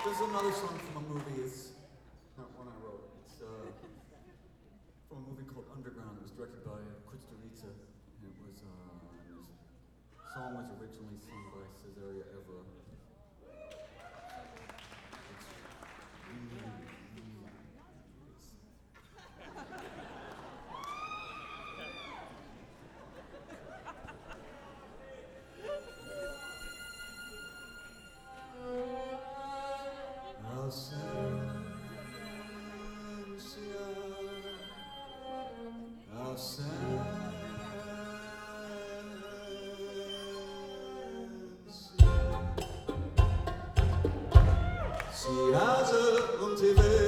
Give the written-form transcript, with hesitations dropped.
There's another song from a movie. It's not one I wrote. It's from a movie called Underground. It was directed by Kusturica, and it was this song was originally sung by Cesaria Evora. It's really, really nice. Si hace un TV